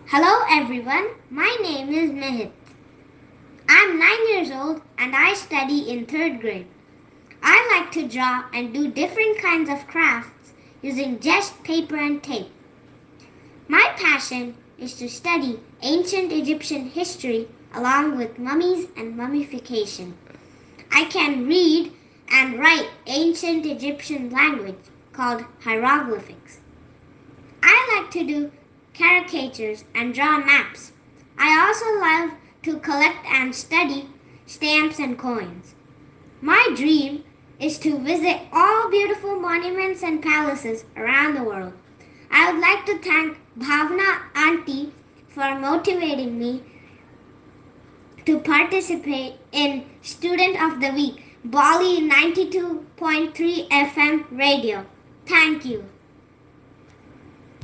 Hello everyone, my name is Mehit. I'm 9 years old and I study in 3rd grade. I like to draw and do different kinds of crafts using just paper and tape. My passion is to study ancient Egyptian history along with mummies and mummification. I can read and write ancient Egyptian language called hieroglyphics. I like to do caricatures and draw maps. I also love to collect and study stamps and coins. My dream is to visit all beautiful monuments and palaces around the world. I would like to thank Bhavna Auntie for motivating me to participate in Student of the Week, Bali 92.3 FM radio. Thank you.